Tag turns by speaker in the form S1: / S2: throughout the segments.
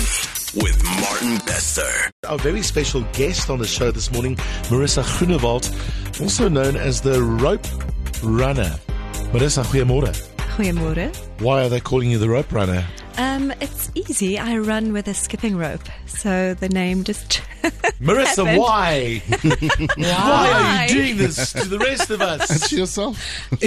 S1: Breakfast with Martin Bester.
S2: Our very special guest on the show this morning, Marissa Groenewald, also known as the Rope Runner. Marissa, goeiemorgen.
S3: Goeiemorgen.
S2: Why are they calling you the Rope Runner?
S3: It's easy. I run with a skipping rope, so the name just
S2: Marissa,
S3: happened.
S2: why? Why are you doing this to the rest of us?
S4: And to yourself.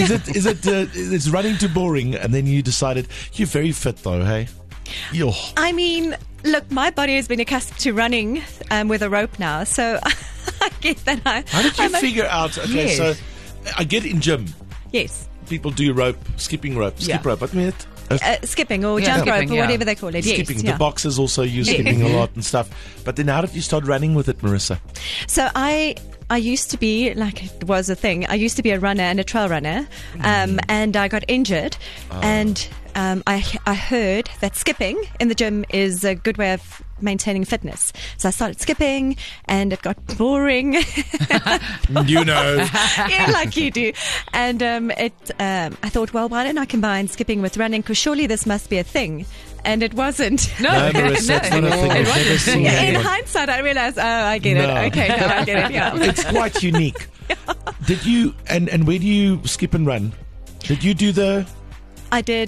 S2: Is running too boring? And then you decided, you're very fit though, hey? Yo.
S3: I mean, look, my body has been accustomed to running with a rope now, so I get that.
S2: How did you figure out? Okay,
S3: Yes.
S2: so I get in gym.
S3: Yes.
S2: People do rope, skipping rope, skip
S3: Yeah.
S2: rope. What mean it?
S3: Skipping or
S5: Yeah,
S3: jump
S5: skipping,
S3: rope or
S5: yeah.
S3: whatever they call it.
S2: Skipping.
S3: Yes,
S2: The
S3: yeah.
S2: boxers also use skipping a lot and stuff. But then how did you start running with it, Marissa?
S3: So I used to be, like it was a thing, I used to be a runner and a trail runner, and I got injured, and I heard that skipping in the gym is a good way of maintaining fitness. So I started skipping, and it got boring.
S2: You know.
S3: Yeah, like you do. And I thought, well, why don't I combine skipping with running? Because surely this must be a thing. And it wasn't.
S2: No, Marissa, it's not a thing. I've never seen
S3: Yeah, in
S2: anyone.
S3: hindsight, I realized, oh, I get it.
S2: No.
S3: Okay, now I get it. Yeah.
S2: It's quite unique. Did you, and where do you skip and run? Did you do the...
S3: I did,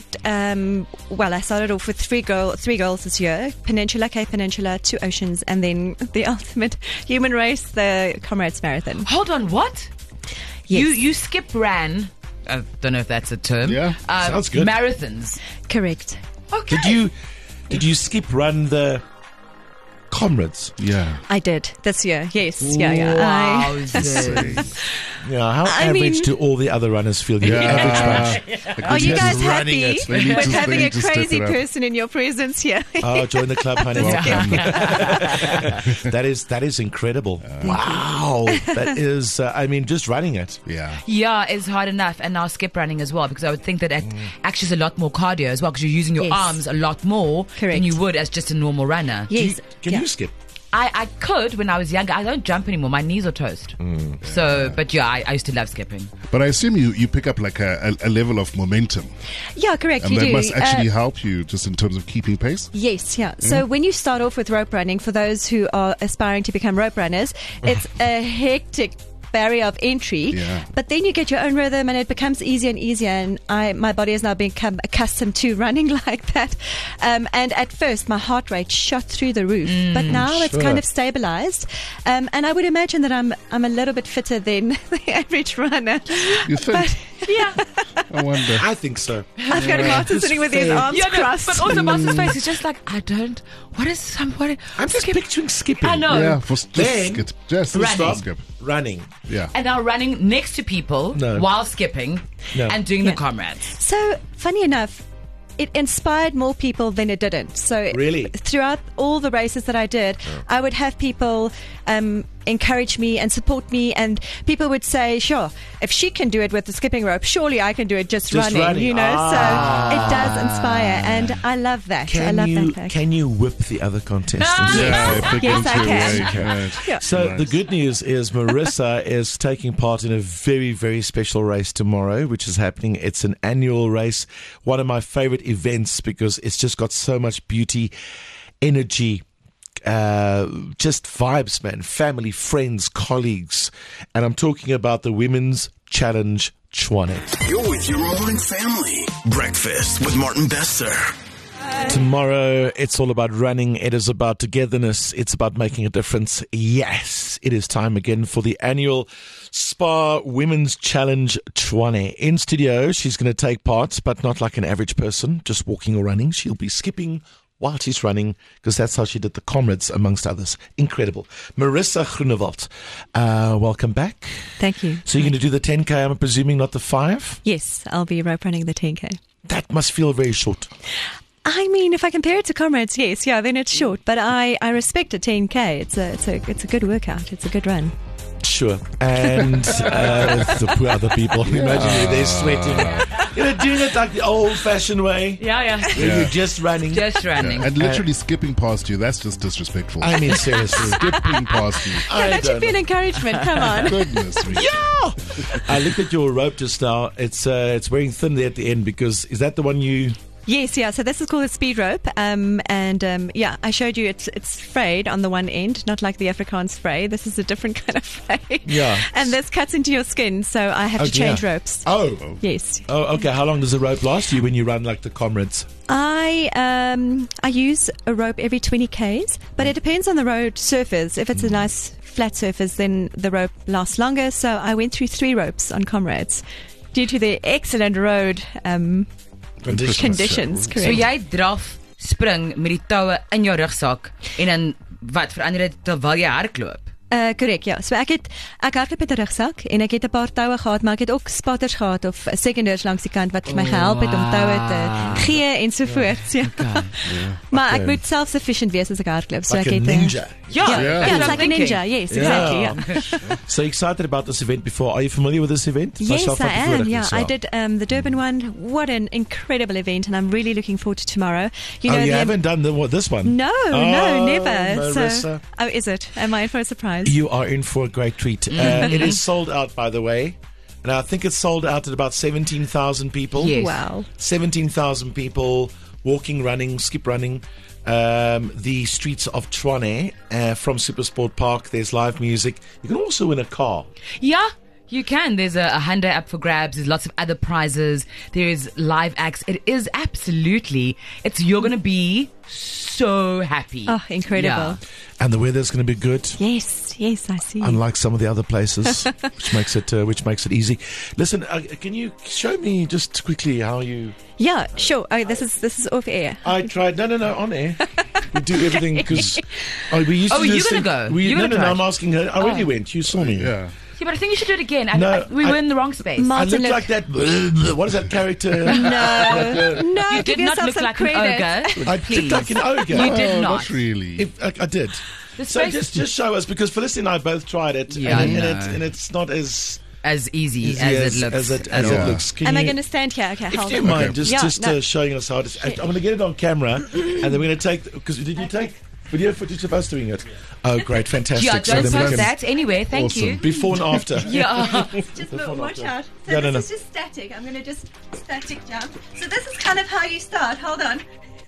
S3: I started off with three goals this year: Peninsula, Cape Peninsula, 2 Oceans, and then the ultimate human race, the Comrades Marathon.
S5: Hold on, what?
S3: Yes.
S5: You skip ran. I don't know if that's a term.
S4: Yeah,
S2: sounds good.
S5: Marathons.
S3: Correct.
S5: Okay.
S2: Did you skip run the Comrades?
S4: Yeah.
S3: I did this year. Yes. Yeah.
S5: Wowzers.
S2: Yeah, how
S3: I
S2: average
S3: mean-
S2: do all the other runners feel? You're the average bunch.
S3: Are you guys
S2: running
S3: happy
S2: it.
S4: They need
S3: with
S4: to-
S3: having
S4: they
S3: a
S4: need to step
S3: crazy
S4: it up.
S3: person in your presence here?
S2: Oh, join the club, honey. That is incredible. Wow. That is, just running it.
S4: Yeah.
S5: Yeah, it's hard enough, and now skip running as well, because I would think that it actually is a lot more cardio as well, because you're using your
S3: Yes.
S5: arms a lot more
S3: Correct.
S5: than you would as just a normal runner.
S3: Yes.
S2: Can you skip?
S5: I could when I was younger. I don't jump anymore. My knees are toast. But yeah, I used to love skipping.
S4: But I assume you pick up like a level of momentum.
S3: Yeah, correct.
S4: And
S3: You
S4: that
S3: do.
S4: must actually help you just in terms of keeping pace.
S3: Yes, yeah. So when you start off with rope running, for those who are aspiring to become rope runners, it's a hectic barrier of entry.
S4: Yeah.
S3: But then you get your own rhythm, and it becomes easier and easier. And my body has now become accustomed to running like that. And at first, my heart rate shot through the roof, but now it's
S2: Sure.
S3: kind of stabilized. And I would imagine that I'm a little bit fitter than the average runner.
S4: You think?
S3: Yeah,
S4: I wonder.
S2: I think so.
S3: I've got Martin sitting with his
S2: fair.
S3: arms crossed.
S5: but also Martin's face is just like, what is somebody?
S2: I'm just picturing skipping.
S5: I know.
S4: Yeah, for
S2: Then-
S4: just
S5: Running.
S4: skip.
S2: Running.
S4: Yeah.
S5: And now running next to people
S2: No.
S5: while skipping
S2: No.
S5: and doing
S3: Yeah.
S5: the comrades.
S3: So, funny enough, it inspired more people than it didn't. So,
S2: Really?
S3: throughout all the races that I did, I would have people encourage me and support me, and people would say, sure, if she can do it with the skipping rope, surely I can do it just running, you know. So it does inspire, and I love that. I love that fact.
S2: Can you whip the other contestants?
S4: Yeah, pick
S3: Yes, I
S4: into
S3: can.
S4: your way. Right.
S3: Yeah.
S2: So
S4: Nice.
S2: the good news is Marissa is taking part in a very, very special race tomorrow, which is happening. It's an annual race, one of my favorite events because it's just got so much beauty, energy, just vibes, man, family, friends, colleagues. And I'm talking about the Women's Challenge Tshwane.
S1: You're with your morning family. Breakfast with Martin Bester.
S2: Tomorrow, it's all about running. It is about togetherness. It's about making a difference. Yes, it is time again for the annual Spa Women's Challenge Tshwane. In studio, she's going to take part, but not like an average person, just walking or running. She'll be skipping while she's running, because that's how she did the Comrades, amongst others. Incredible. Marissa Groenewald, welcome back.
S3: Thank you.
S2: So you're going to do the 10K, I'm presuming, not the 5?
S3: Yes, I'll be rope running the 10K.
S2: That must feel very short.
S3: I mean, if I compare it to Comrades, yes, yeah, then it's short. But I respect a 10K. It's a good workout. It's a good run.
S2: Sure. And the poor other people. Imagine they're sweating. Doing it like the old-fashioned way.
S5: Yeah.
S2: Where you're just running.
S5: Just running.
S4: And literally skipping past you, that's just disrespectful.
S2: I mean, seriously.
S4: Skipping past you.
S3: That should be an encouragement. Come on.
S4: Goodness me.
S2: I looked at your rope just now. It's wearing thin there at the end because is that the one you
S3: Yes, yeah. So this is called a speed rope, yeah, I showed you it's frayed on the one end, not like the Afrikaans fray. This is a different kind of fray.
S2: Yeah.
S3: And this cuts into your skin, so I have to change ropes.
S2: Oh.
S3: Yes.
S2: Oh, okay. How long does a rope last you when you run like the comrades?
S3: I use a rope every 20 k's, but it depends on the road surface. If it's a nice flat surface, then the rope lasts longer. So I went through 3 ropes on comrades due to the excellent road conditions.
S5: So
S3: Correct.
S5: jy draf spring met die toue in jou rugsak en dan wat verander dit terwyl jy hardloop?
S3: Correct, ja. So ek hardloop met 'n rugsak en ek het 'n paar toue gehad, maar ek het ook spatters gehad of seconders langs die kant wat vir my gehelp het om toue te gee ensovoorts. Ja. Maar ek moet self-sufficient wees as ek hardloop. So
S2: Like
S3: ek
S2: a
S3: het
S2: ninja.
S3: Yeah, it's like a ninja. Yes, exactly.
S2: Yeah.
S3: Yeah.
S2: So excited about this event before. Are you familiar with this event?
S3: Yes,
S2: Myself,
S3: I
S2: not before
S3: am.
S2: that,
S3: Yeah,
S2: so.
S3: I did the Durban one. What an incredible event, and I'm really looking forward to tomorrow.
S2: You haven't done this one?
S3: No, never.
S2: Marissa.
S3: So, is it? Am I in for a surprise?
S2: You are in for a great treat. It is sold out, by the way. And I think it's sold out at about 17,000 people.
S5: Yes.
S3: Wow.
S2: 17,000 people walking, running, skip running. The streets of Tshwane from Supersport Park. There's live music. You can also win a car.
S5: Yeah, you can. There's a Hyundai up for grabs. There's lots of other prizes. There is live acts. It is absolutely. You're going to be so happy.
S3: Oh, incredible.
S5: Yeah.
S2: And the weather's going to be good.
S3: Yes, I see.
S2: Unlike some of the other places, which makes it easy. Listen, can you show me just quickly how you?
S3: Yeah, sure. Oh, this is off air.
S2: I tried. No, on air. We do everything because we used to.
S5: Oh,
S2: do
S5: you're
S2: this
S5: gonna
S2: thing.
S5: go? You're gonna try?
S2: I'm asking her. I already went. You saw me.
S4: Yeah.
S5: Yeah, but I think you should do it again. We
S2: No,
S5: were in the wrong space.
S2: I
S3: Martin,
S2: look
S3: look.
S2: like that. What is that character?
S3: No,
S5: You
S3: give
S5: did not
S3: yourself
S5: look
S3: some
S5: like
S3: credit.
S5: an ogre.
S2: I
S5: Please.
S2: look like an ogre.
S5: You did
S4: Oh,
S5: not.
S4: not really.
S2: I did.
S5: The
S2: So
S5: space
S2: just show us because Felicity and I both tried it,
S5: Yeah,
S2: and it's not as
S5: as easy
S2: easy
S5: as it looks.
S2: as it
S5: at all.
S2: looks. Can
S3: Am I
S2: you-
S3: going to stand here? Okay,
S2: If
S3: hold
S2: you
S3: on.
S2: mind,
S4: Okay.
S2: just showing us how it is. I'm going to get it on camera, and then we're going to take. Because did you take video footage of us doing it? Oh, great, fantastic!
S5: Yeah,
S2: So
S5: don't
S2: then we
S5: post
S2: can-
S5: that anyway. Thank
S4: Awesome.
S5: you.
S2: Before and after.
S5: Yeah.
S3: Just watch out. So
S2: No, no,
S3: this
S2: no.
S3: is just static. I'm going to just static jump. So this is kind of how you start. Hold on.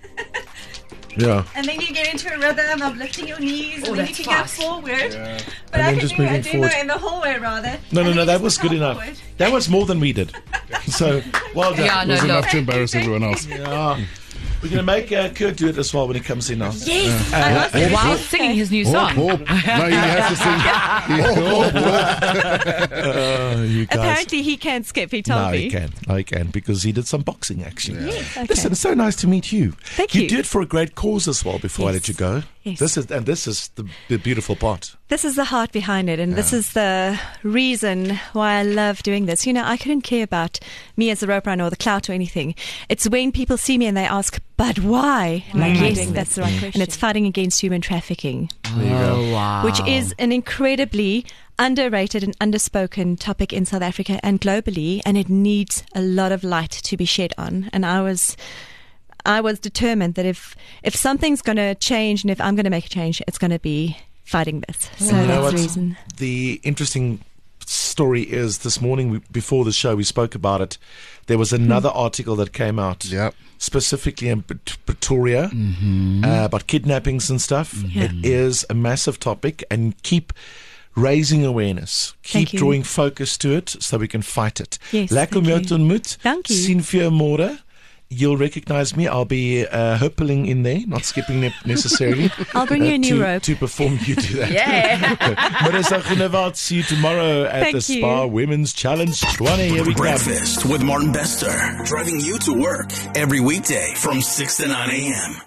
S2: Yeah.
S3: And then you get into a rhythm of lifting your knees,
S5: Oh,
S3: and then you
S5: that's
S3: can
S5: fast.
S3: go forward. But
S2: And
S3: I
S2: then
S3: can
S2: just
S3: do a
S2: moving
S3: demo
S2: forward.
S3: in the hallway rather.
S2: No,
S3: And then
S2: that
S3: you
S2: was
S3: just
S2: good
S3: propel
S2: enough.
S3: forward.
S2: That was more than we did. So well done.
S5: Yeah,
S4: It was
S5: no,
S4: enough
S5: look.
S4: to embarrass everyone else.
S2: Yeah. We're going to make Kurt do it as well when he comes in now.
S3: Yes. I lost it.
S5: While singing his new song.
S4: Hop, hop. No, he has to sing.
S2: You guys.
S3: Apparently he can skip. He told
S2: No,
S3: me.
S2: he can. No, he can because he did some boxing action.
S3: Okay.
S2: Listen, it's so nice to meet you.
S3: Thank
S2: You
S3: you.
S2: do it for a great cause as well. Before I let
S3: Yes.
S2: you go,
S3: Yes.
S2: this is the beautiful part.
S3: This is the heart behind it, and this is the reason why I love doing this. You know, I couldn't care about me as a rope runner or the clout or anything. It's when people see me and they ask, "But why?" Like, yes, that's the right question. And it's fighting against human trafficking,
S5: Oh, wow.
S3: which is an incredibly underrated and underspoken topic in South Africa and globally, and it needs a lot of light to be shed on. And I was determined that if something's going to change and if I'm going to make a change, it's going to be fighting this. So
S2: You know
S3: that's
S2: what?
S3: the reason.
S2: The interesting story is this morning before the show we spoke about it. There was another article that came out
S4: Yep.
S2: specifically in Pretoria about kidnappings and stuff.
S3: Yeah.
S2: It is a massive topic, and keep raising awareness.
S3: Thank
S2: Keep
S3: you.
S2: drawing focus to it so we can fight it.
S3: Yes,
S2: Lekker om jou
S3: thank
S2: te ontmoet.
S3: Dank je.
S2: Sien vir jou môre. You'll recognize me. I'll be hurpling in there, not skipping necessarily.
S3: I'll bring you a new
S2: to,
S3: rope.
S2: to perform. You do that.
S5: Yeah.
S2: Marissa Groenewald, see you tomorrow at
S3: Thank
S2: the
S3: you.
S2: Spa Women's Challenge 20. Here we come.
S1: Breakfast with Martin Bester, driving you to work every weekday from 6 to 9 a.m.